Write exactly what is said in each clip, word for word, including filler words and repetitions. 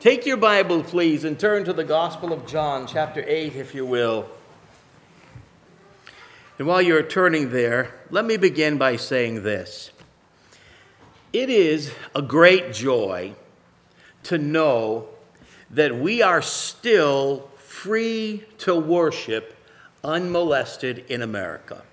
Take your Bible, please, and turn to the Gospel of John, chapter eight, if you will. And while you're turning there, let me begin by saying this. It is a great joy to know that we are still free to worship unmolested in America.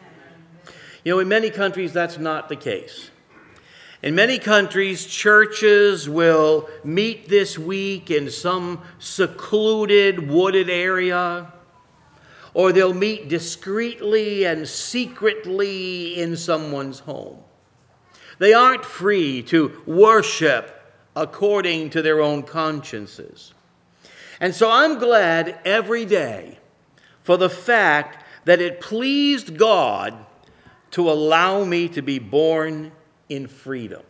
You know, in many countries, that's not the case. In many countries, churches will meet this week in some secluded, wooded area, or they'll meet discreetly and secretly in someone's home. They aren't free to worship according to their own consciences. And so I'm glad every day for the fact that it pleased God to allow me to be born in freedom.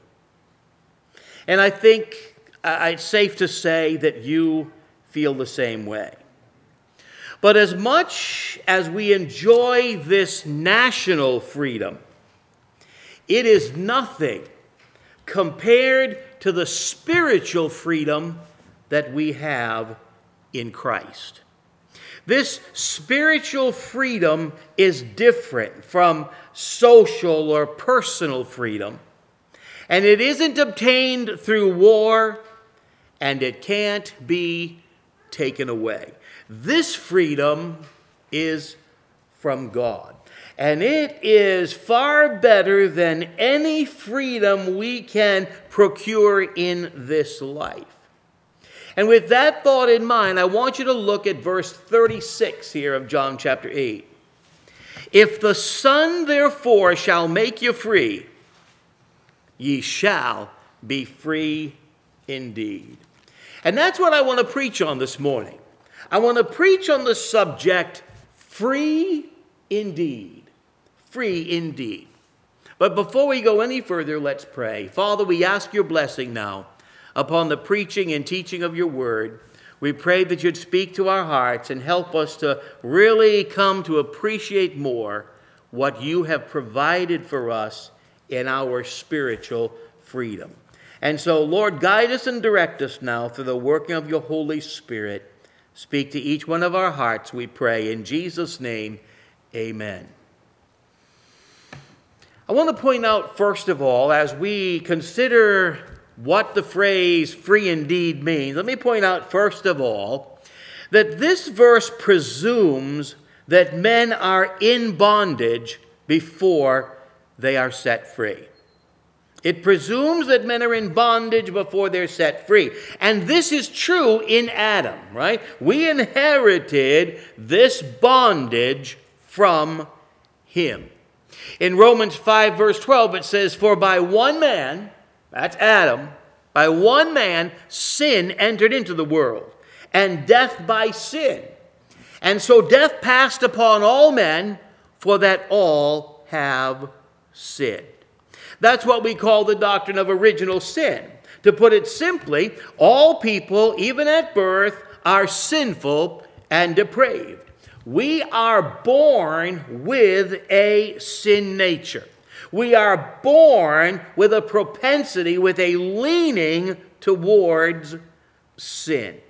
And I think it's safe to say that you feel the same way. But as much as we enjoy this national freedom, it is nothing compared to the spiritual freedom that we have in Christ. This spiritual freedom is different from social or personal freedom. And it isn't obtained through war, and it can't be taken away. This freedom is from God. And it is far better than any freedom we can procure in this life. And with that thought in mind, I want you to look at verse thirty-six here of John chapter eight. If the Son therefore shall make you free, ye shall be free indeed. And that's what I want to preach on this morning. I want to preach on the subject, free indeed. Free indeed. But before we go any further, let's pray. Father, we ask your blessing now upon the preaching and teaching of your word. We pray that you'd speak to our hearts and help us to really come to appreciate more what you have provided for us in our spiritual freedom. And so, Lord, guide us and direct us now through the working of your Holy Spirit. Speak to each one of our hearts, we pray. In Jesus' name, amen. I want to point out, first of all, as we consider what the phrase free indeed means, let me point out, first of all, that this verse presumes that men are in bondage before they are set free. It presumes that men are in bondage before they're set free. And this is true in Adam, right? We inherited this bondage from him. In Romans five, verse twelve, it says, "For by one man," that's Adam, "by one man sin entered into the world, and death by sin. And so death passed upon all men, for that all have sinned." That's what we call the doctrine of original sin. To put it simply, all people, even at birth, are sinful and depraved. We are born with a sin nature. We are born with a propensity, with a leaning towards sin.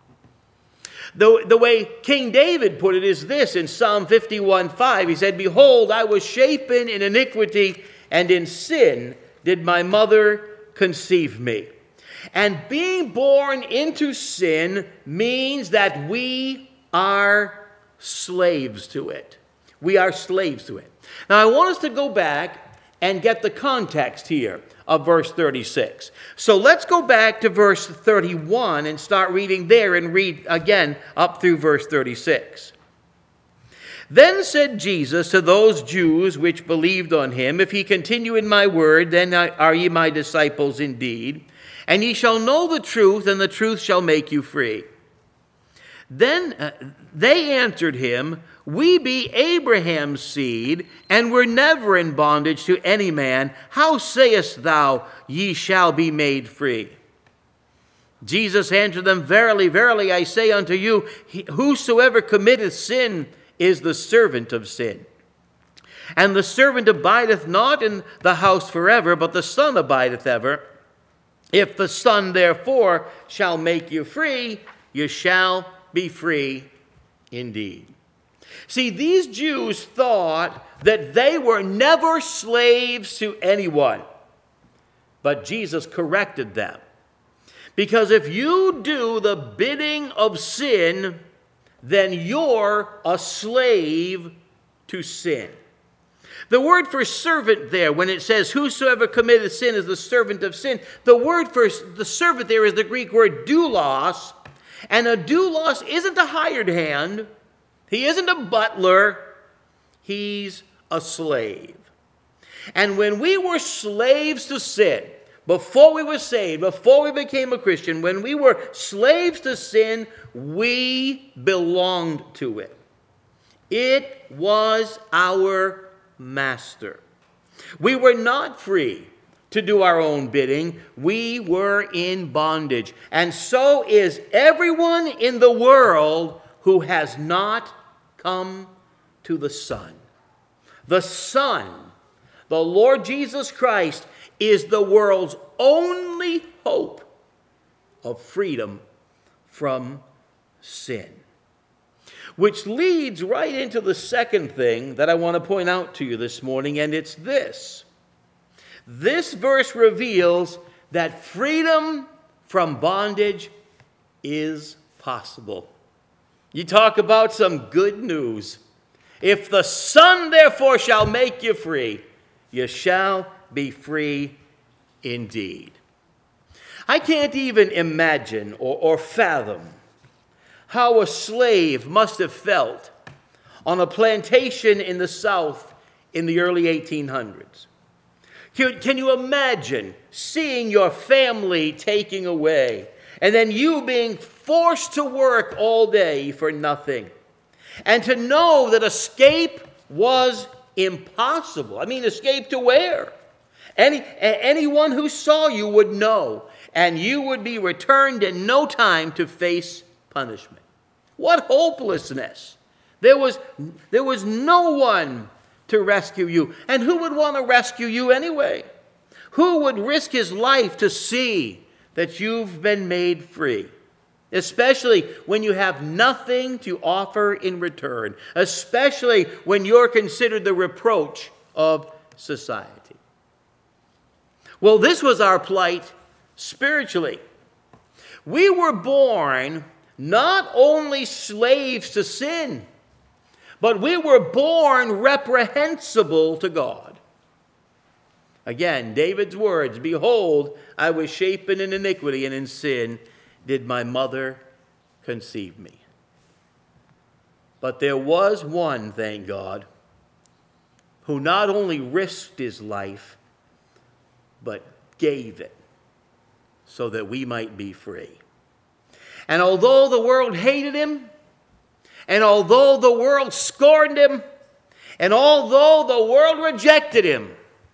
The, the way King David put it is this in Psalm fifty-one five. He said, "Behold, I was shapen in iniquity, and in sin did my mother conceive me." And being born into sin means that we are slaves to it. We are slaves to it. Now, I want us to go back and get the context here of verse thirty-six. So let's go back to verse thirty-one and start reading there and read again up through verse thirty-six. "Then said Jesus to those Jews which believed on him, If ye continue in my word, then are ye my disciples indeed, and ye shall know the truth, and the truth shall make you free. Then uh, they answered him, We be Abraham's seed, and were never in bondage to any man. How sayest thou, ye shall be made free? Jesus answered them, Verily, verily, I say unto you, whosoever committeth sin is the servant of sin. And the servant abideth not in the house forever, but the Son abideth ever. If the Son, therefore, shall make you free, you shall be free indeed. See, these Jews thought that they were never slaves to anyone. But Jesus corrected them. Because if you do the bidding of sin, then you're a slave to sin. The word for servant there, when it says, whosoever committeth sin is the servant of sin, the word for the servant there is the Greek word doulos. And a doulos isn't a hired hand. He isn't a butler. He's a slave. And when we were slaves to sin, before we were saved, before we became a Christian, when we were slaves to sin, we belonged to it. It was our master. We were not free to do our own bidding. We were in bondage. And so is everyone in the world who has not come to the Son. The Son, the Lord Jesus Christ, is the world's only hope of freedom from sin. Which leads right into the second thing that I want to point out to you this morning, and it's this. This verse reveals that freedom from bondage is possible. You talk about some good news. If the Son, therefore, shall make you free, you shall be free indeed. I can't even imagine or, or fathom how a slave must have felt on a plantation in the South in the early eighteen hundreds. Can, can you imagine seeing your family taken away and then you being forced to work all day for nothing? And to know that escape was impossible. I mean, escape to where? Any, anyone who saw you would know, and you would be returned in no time to face punishment. What hopelessness. There was, there was no one to rescue you. And who would want to rescue you anyway? Who would risk his life to see that you've been made free? Especially when you have nothing to offer in return. Especially when you're considered the reproach of society. Well, this was our plight spiritually. We were born not only slaves to sin, but we were born reprehensible to God. Again, David's words, behold, I was shapen in iniquity, and in sin did my mother conceive me. But there was one, thank God, who not only risked his life, but gave it so that we might be free. And although the world hated him, and although the world scorned him, and although the world rejected him,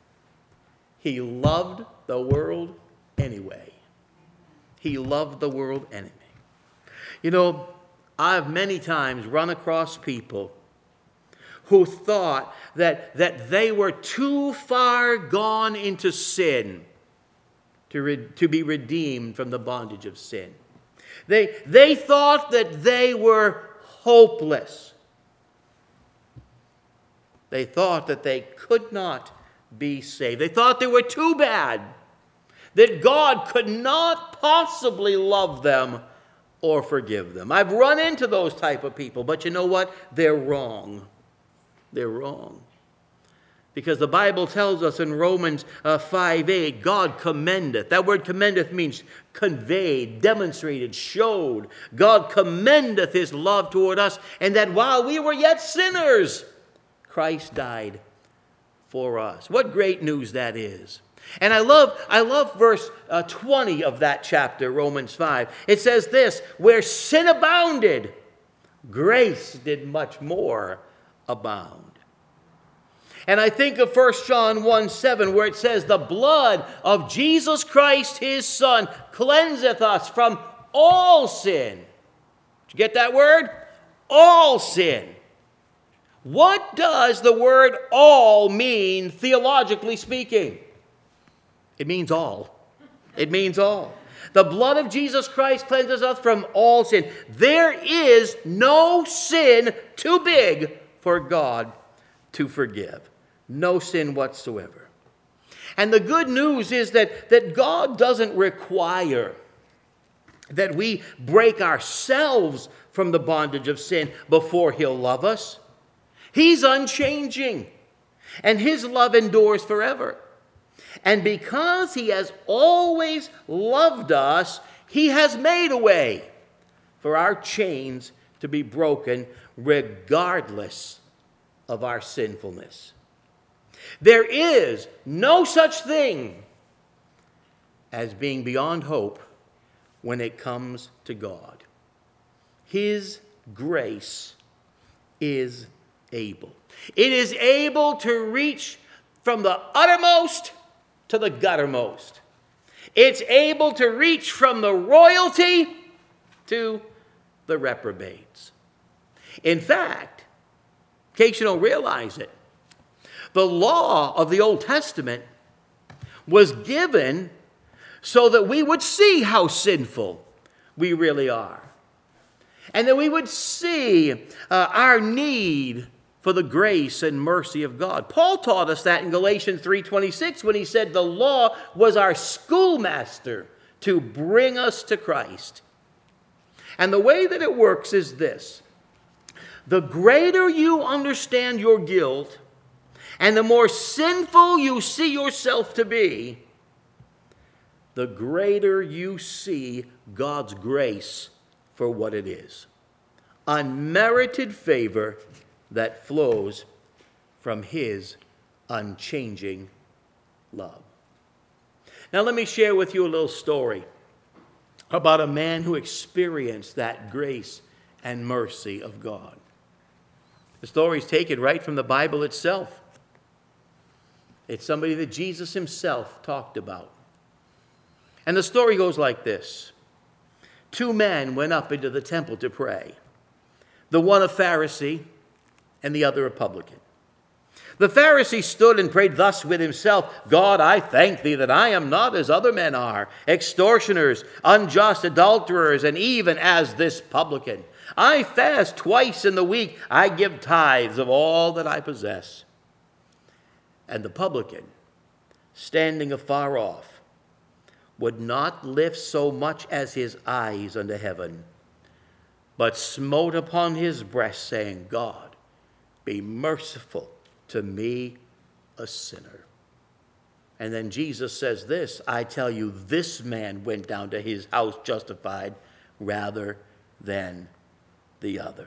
he loved the world anyway. He loved the world anyway. You know, I've many times run across people who thought that, that they were too far gone into sin to, re, to be redeemed from the bondage of sin. They, they thought that they were hopeless. They thought that they could not be saved. They thought they were too bad, that God could not possibly love them or forgive them. I've run into those type of people, but you know what? They're wrong. They're wrong. Because the Bible tells us in Romans uh, five eight, God commendeth. That word commendeth means conveyed, demonstrated, showed. God commendeth his love toward us, and that while we were yet sinners, Christ died for us. What great news that is. And I love, I love verse uh, twenty of that chapter, Romans five. It says this, where sin abounded, grace did much more abound. And I think of First John one seven, where it says, the blood of Jesus Christ, his Son, cleanseth us from all sin. Did you get that word? All sin. What does the word all mean, theologically speaking? It means all. It means all. The blood of Jesus Christ cleanses us from all sin. There is no sin too big for God to forgive. No sin whatsoever. And the good news is that, that God doesn't require that we break ourselves from the bondage of sin before he'll love us. He's unchanging, and his love endures forever. And because he has always loved us, he has made a way for our chains to be broken regardless of our sinfulness. There is no such thing as being beyond hope when it comes to God. His grace is able. It is able to reach from the uttermost to the guttermost. It's able to reach from the royalty to the reprobates. In fact, in case you don't realize it, the law of the Old Testament was given so that we would see how sinful we really are. And that we would see uh, our need for the grace and mercy of God. Paul taught us that in Galatians three twenty-six when he said the law was our schoolmaster to bring us to Christ. And the way that it works is this. The greater you understand your guilt and the more sinful you see yourself to be, the greater you see God's grace for what it is. Unmerited favor that flows from his unchanging love. Now let me share with you a little story about a man who experienced that grace and mercy of God. The story is taken right from the Bible itself. It's somebody that Jesus himself talked about. And the story goes like this. Two men went up into the temple to pray. The one a Pharisee and the other a publican. The Pharisee stood and prayed thus with himself, God, I thank thee that I am not as other men are, extortioners, unjust, adulterers, and even as this publican. I fast twice in the week. I give tithes of all that I possess. And the publican, standing afar off, would not lift so much as his eyes unto heaven, but smote upon his breast, saying, God, be merciful to me, a sinner. And then Jesus says this, I tell you, this man went down to his house justified rather than the other.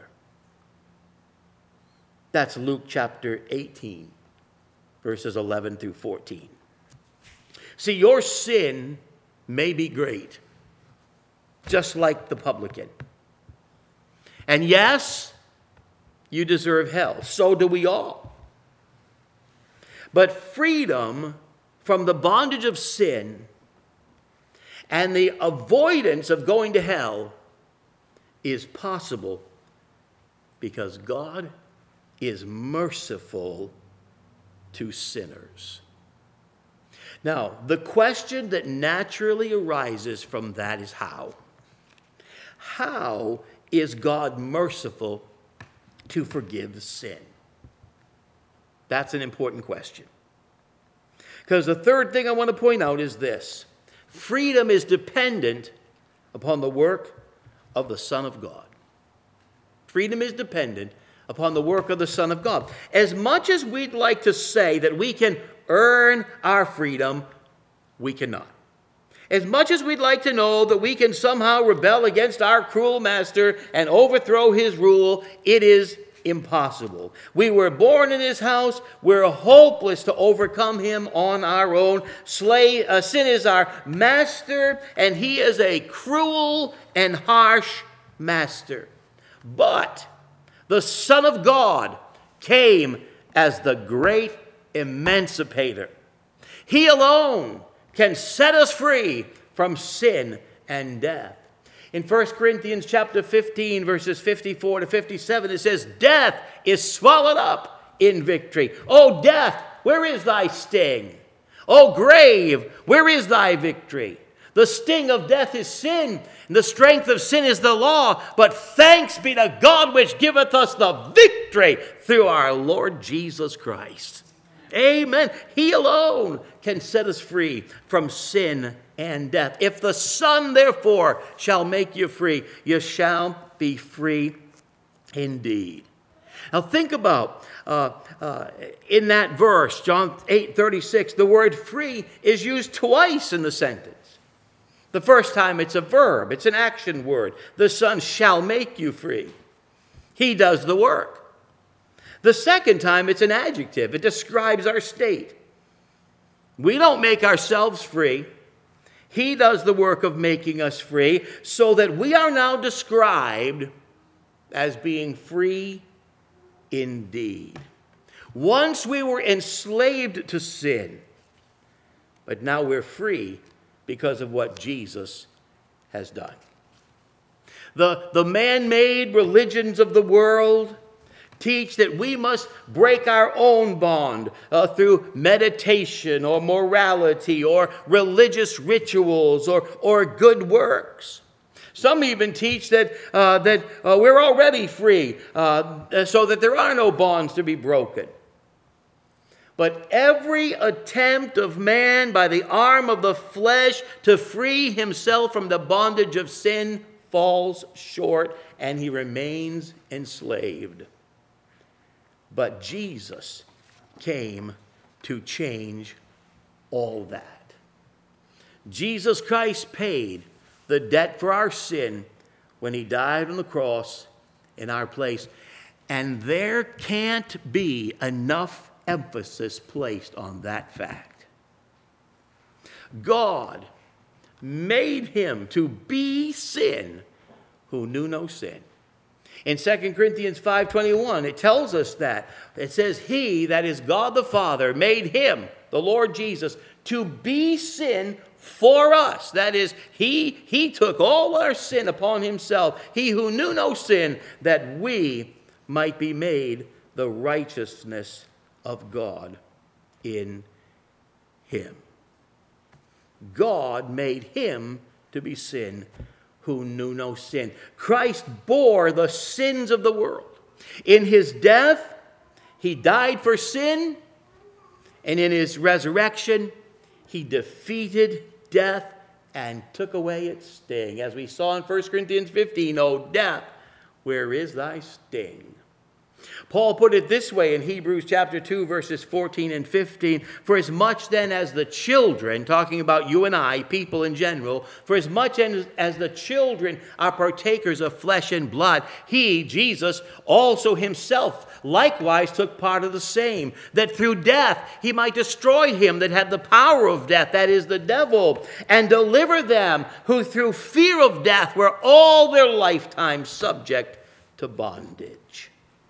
That's Luke chapter eighteen, verses eleven through fourteen. See, your sin may be great, just like the publican. And yes, you deserve hell. So do we all. But freedom from the bondage of sin and the avoidance of going to hell is possible because God is merciful to sinners. Now, the question that naturally arises from that is how? How is God merciful to forgive sin? That's an important question. Because the third thing I want to point out is this. Freedom is dependent upon the work of the Son of God. Freedom is dependent upon the work of the Son of God. As much as we'd like to say that we can earn our freedom, we cannot. As much as we'd like to know that we can somehow rebel against our cruel master and overthrow his rule, it is impossible. We were born in his house. We're hopeless to overcome him on our own. Slay, uh, sin is our master, and he is a cruel and harsh master. But the Son of God came as the great emancipator. He alone can set us free from sin and death. In First Corinthians chapter fifteen, verses fifty-four to fifty-seven, it says, death is swallowed up in victory. O death, where is thy sting? O grave, where is thy victory? The sting of death is sin, and the strength of sin is the law. But thanks be to God which giveth us the victory through our Lord Jesus Christ. Amen. He alone can set us free from sin and death. If the Son, therefore, shall make you free, you shall be free indeed. Now think about, uh, uh, in that verse, John eight thirty-six, the word free is used twice in the sentence. The first time it's a verb, it's an action word. The Son shall make you free. He does the work. The second time it's an adjective. It describes our state. We don't make ourselves free. He does the work of making us free, so that we are now described as being free indeed. Once we were enslaved to sin, but now we're free because of what Jesus has done. The, the man-made religions of the world teach that we must break our own bond uh, through meditation or morality or religious rituals or, or good works. Some even teach that, uh, that uh, we're already free, uh, so that there are no bonds to be broken. But every attempt of man by the arm of the flesh to free himself from the bondage of sin falls short, and he remains enslaved. But Jesus came to change all that. Jesus Christ paid the debt for our sin when he died on the cross in our place. And there can't be enough emphasis placed on that fact. God made him to be sin who knew no sin. In Second Corinthians five twenty-one, it tells us that. It says, he, that is God the Father, made him, the Lord Jesus, to be sin for us. That is, he, he took all our sin upon himself. He who knew no sin, that we might be made the righteousness of God in him. God made him to be sin who knew no sin. Christ bore the sins of the world. In his death, he died for sin, and in his resurrection, he defeated death and took away its sting. As we saw in First Corinthians fifteen, O death, where is thy sting? Paul put it this way in Hebrews chapter two, verses fourteen and fifteen. For as much then as the children, talking about you and I, people in general, for as much as, as the children are partakers of flesh and blood, he, Jesus, also himself likewise took part of the same, that through death he might destroy him that had the power of death, that is the devil, and deliver them who through fear of death were all their lifetime subject to bondage.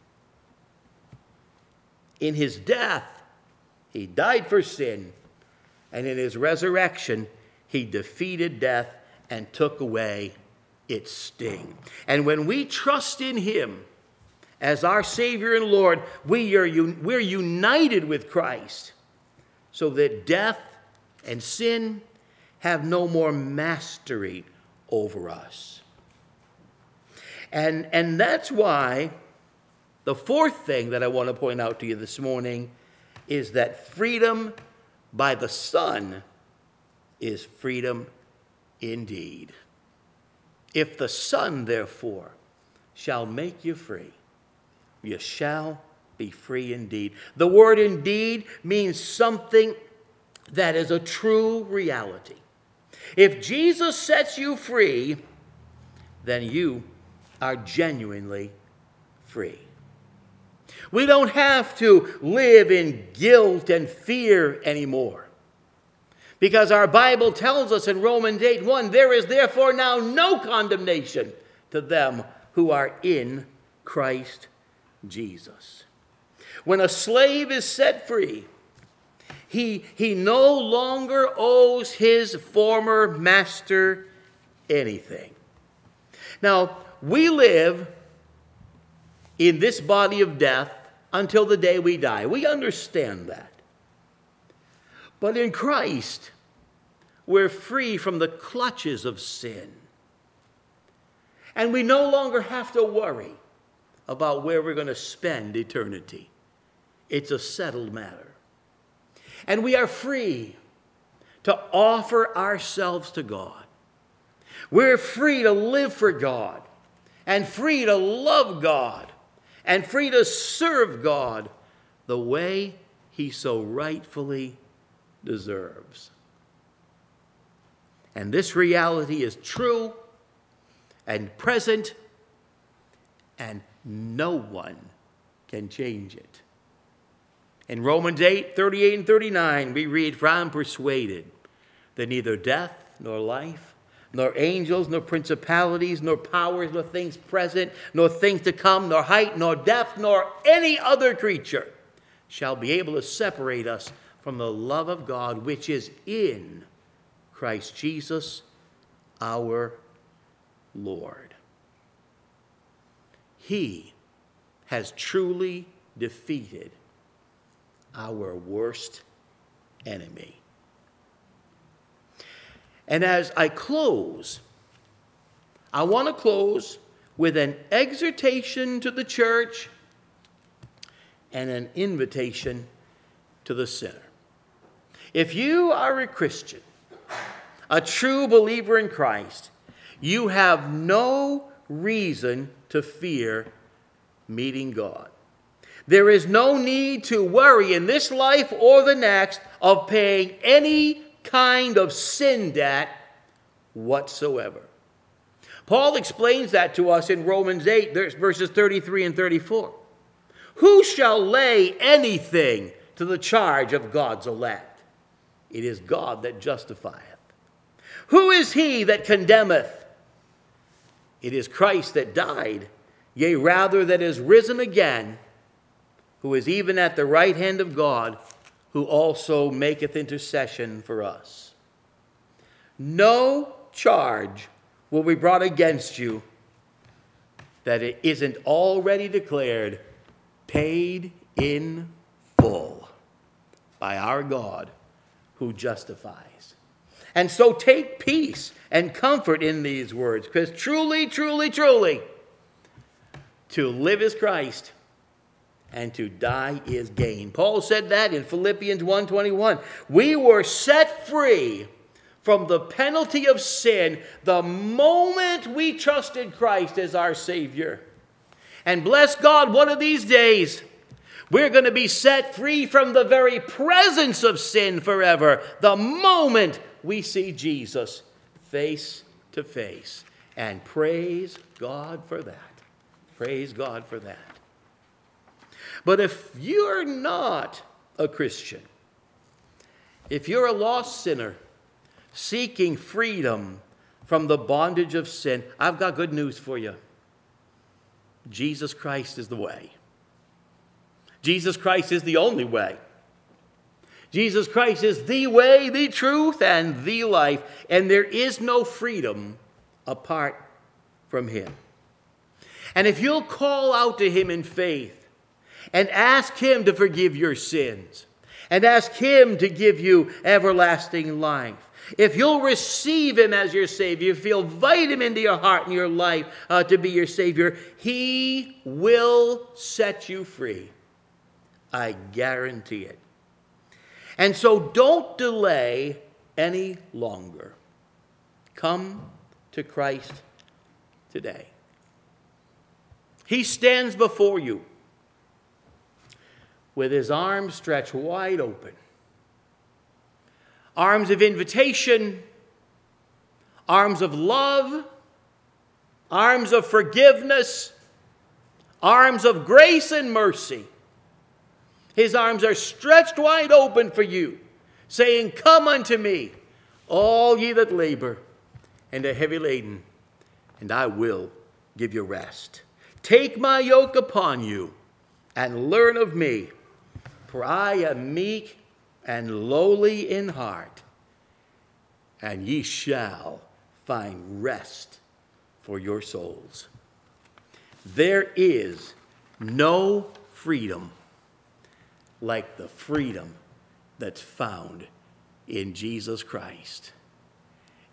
In his death, he died for sin, and in his resurrection, he defeated death and took away its sting. And when we trust in him as our Savior and Lord, we are un- we're united with Christ, so that death and sin have no more mastery over us. And, and that's why the fourth thing that I want to point out to you this morning is that freedom by the Son is freedom indeed. If the Son, therefore, shall make you free, you shall be free indeed. The word indeed means something that is a true reality. If Jesus sets you free, then you are genuinely free. We don't have to live in guilt and fear anymore, because our Bible tells us in Romans eight one, there is therefore now no condemnation to them who are in Christ Jesus. When a slave is set free, he, he no longer owes his former master anything. Now, we live in this body of death until the day we die. We understand that. But in Christ, we're free from the clutches of sin. And we no longer have to worry about where we're going to spend eternity. It's a settled matter. And we are free to offer ourselves to God. We're free to live for God, and free to love God, and free to serve God the way He so rightfully deserves. And this reality is true and present, and no one can change it. In Romans eight, thirty-eight and thirty-nine, we read, "For I am persuaded that neither death nor life, nor angels, nor principalities, nor powers, nor things present, nor things to come, nor height, nor depth, nor any other creature shall be able to separate us from the love of God which is in Christ Jesus our Lord." He has truly defeated our worst enemy. And as I close, I want to close with an exhortation to the church and an invitation to the sinner. If you are a Christian, a true believer in Christ, you have no reason to fear meeting God. There is no need to worry in this life or the next of paying any kind of sin debt whatsoever. Paul explains that to us in Romans eight, verses thirty-three and thirty-four. Who shall lay anything to the charge of God's elect? It is God that justifieth. Who is he that condemneth? It is Christ that died, yea, rather that is risen again, who is even at the right hand of God, who also maketh intercession for us. No charge will be brought against you that it isn't already declared paid in full by our God who justifies. And so take peace and comfort in these words, because truly, truly, truly, to live is Christ, and to die is gain. Paul said that in Philippians one twenty-one. We were set free from the penalty of sin the moment we trusted Christ as our Savior. And bless God, one of these days, we're going to be set free from the very presence of sin forever the moment we see Jesus face to face. And praise God for that. Praise God for that. But if you're not a Christian, if you're a lost sinner seeking freedom from the bondage of sin, I've got good news for you. Jesus Christ is the way. Jesus Christ is the only way. Jesus Christ is the way, the truth, and the life. And there is no freedom apart from Him. And if you'll call out to Him in faith, and ask Him to forgive your sins, and ask Him to give you everlasting life, if you'll receive Him as your Savior, if you'll invite Him into your heart and your life uh, to be your Savior, He will set you free. I guarantee it. And so don't delay any longer. Come to Christ today. He stands before you with His arms stretched wide open. Arms of invitation, arms of love, arms of forgiveness, arms of grace and mercy. His arms are stretched wide open for you, saying, "Come unto me, all ye that labor and are heavy laden, and I will give you rest. Take my yoke upon you and learn of me, for I am meek and lowly in heart, and ye shall find rest for your souls." There is no freedom like the freedom that's found in Jesus Christ.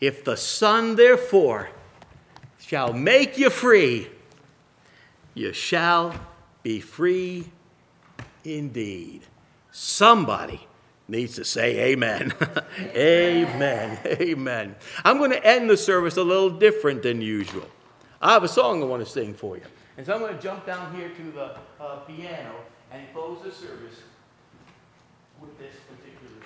If the Son, therefore, shall make you free, you shall be free indeed. Somebody needs to say amen. Amen. Amen. I'm going to end the service a little different than usual. I have a song I want to sing for you. And so I'm going to jump down here to the uh, piano and close the service with this particular